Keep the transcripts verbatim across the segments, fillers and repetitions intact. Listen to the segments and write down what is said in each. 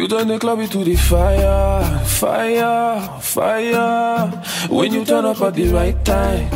turn the club into the fire, fire, fire. When you turn up at the right time.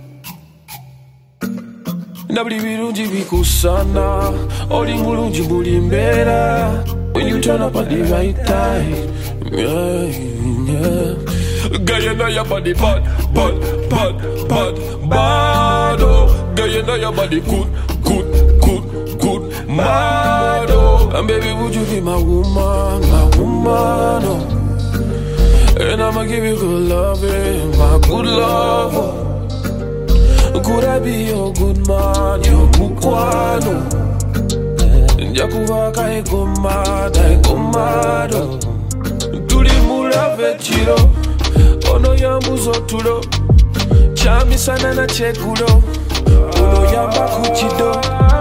Nabli birungi bikusana, oli mulungi buli mbeera. When you turn up at the right time, yeah, yeah. Girl, you know your body bad, bad, bad, bad, bad, oh. Girl, you know your body good, good, good, good, mad, oh. And baby, would you be my woman, my woman, oh. And I'ma give you good loving, my good love, oh. Could I be your good man, your mukwano? Njakuvaka ego mad, ego mad, oh. Tuli mulave chiro, ono yambuzo tulo. Chami sana na chekulo, ono yamba kuchido.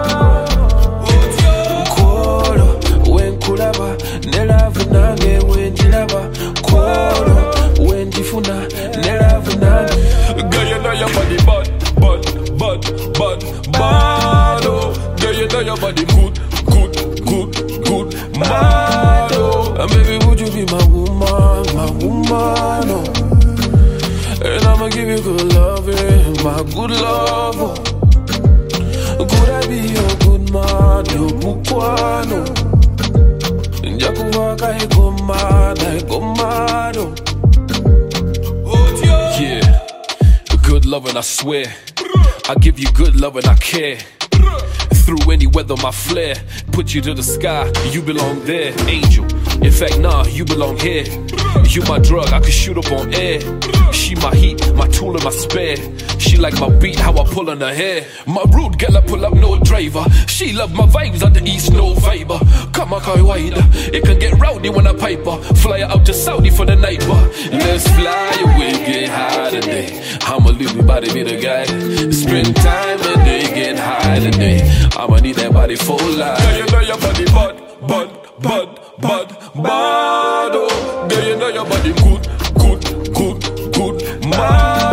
Kolo, wenkulaba, nelavu nange wenjilaba. Kolo, wenjifuna, nelavu nange. Girl, you know your body bad. Bad, bad, bad, bad, oh. Girl, you know your body good, good, good, good, mad, oh. And baby, would you be my woman, my woman, oh. And I'ma give you good loving, my good love, oh. Could I be your good man, your mukwano? Njakuvaka ego mad, ego mad, oh. Yeah, good loving, I swear. I give you good love and I care. Through any weather, my flair. Put you to the sky, you belong there. Angel, in fact, nah, you belong here. You my drug, I can shoot up on air. She my heat, my tool and my spare. She like my beat, how I pull on her hair. My rude girl, I pull up, no driver. She love my vibes on the east, no viber. Come on, call wider. It can get rowdy when I pipe her. Fly her out to Saudi for the night, but let's fly away, get high today. I'ma leave me body be the guy. Spend time and they get high today. I'ma need that body for life. Girl, you know your body bad, bad, bad, bad, bad, oh. Girl, you know your body good, good, good, good, mad.